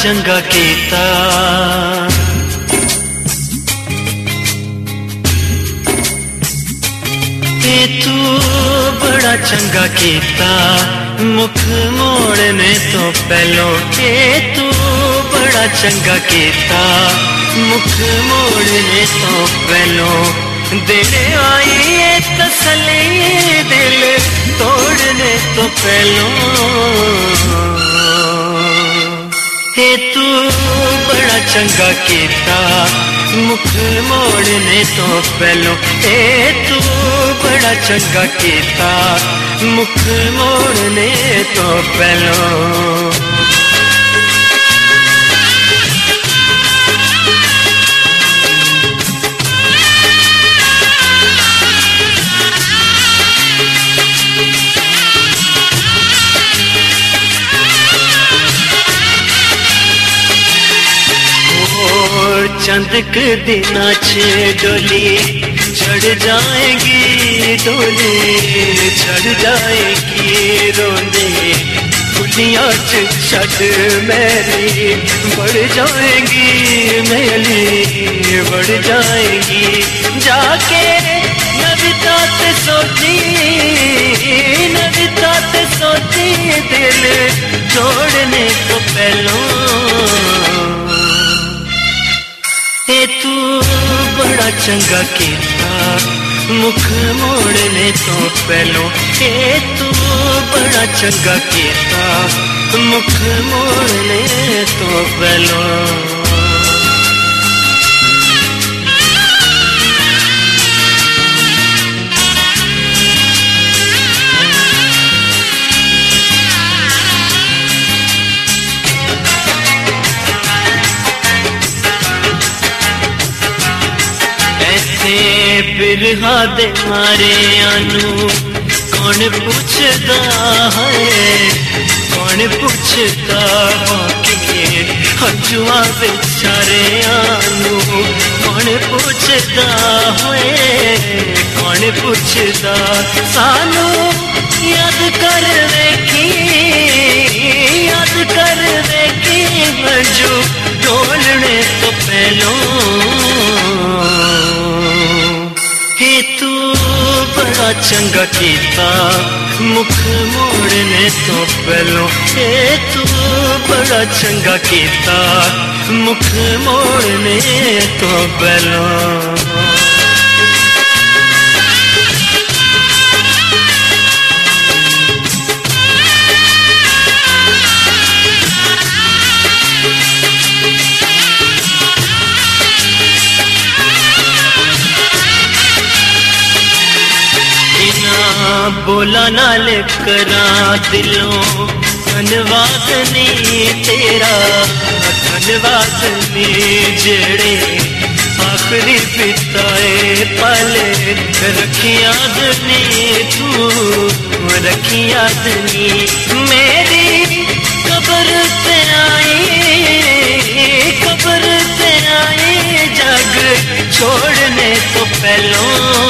चंगा कीता। तू बड़ा चंगा कीता मुख मोड़ने तो पहलो। तू बड़ा चंगा कीता मुख मोड़ने तो पहलो। देने आई है तसल्ली दिल तोड़ने तो पहलो। तू बड़ा चंगा कीता मुख मोड़ने तो पहलो। तू बड़ा चंगा कीता मुख मोड़ने तो पहलो। चंद के दिना छे डोली चढ़ जाएगी, डोली चढ़ जाएगी रोंदे फुलियां छड़ मेरी बढ़ जाएगी, मेरी बढ़ जाएगी। जाके नविता ते सोची, नविता ते सोची दिल जोड़ने को पहलो। तू बड़ा चंगा कीता मुख मोड़ने तो पहलो। तू बड़ा चंगा कीता मुख मोड़ने तो पहलो। बिरहा दे मारे आनू कौन पूछदा है, कौन पूछदा बाकी हंजुआ बेचारे आनू कौन पूछदा है, कौन पूछदा। सानू याद कर वेखी, याद कर वेखी हंजू ढोलने तो पहलो। तू बड़ा चंगा कीता मुख मोड़ने तो पहलो। तू बड़ा चंगा कीता मुख मोड़ने तो पहलो। बोला नाल करा दिलों धन्यवाद नी तेरा, धन्यवाद नी जेड़े आखिरी पिताए पाले रखी याद नी तू, रखी याद नी। मेरी कब्र पे आई, कब्र पे आई जग छोड़ने तो पहलो।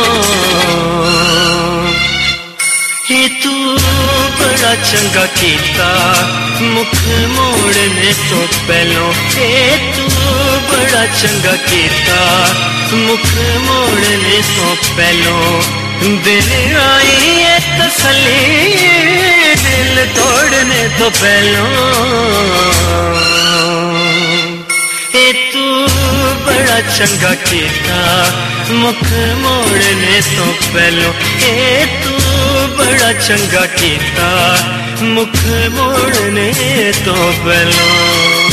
तू बड़ा चंगा कीता मुख मोड़ने तो पहलो। तू बड़ा चंगा कीता मुख मोड़ने तो पहलो। दिल आई है तसल्ली दिल तोड़ने तो पहलो। तू बड़ा चंगा कीता मुख मोड़ने तो पहलो। तू बड़ा चंगा कीता मुख मोड़ने तो पहलो।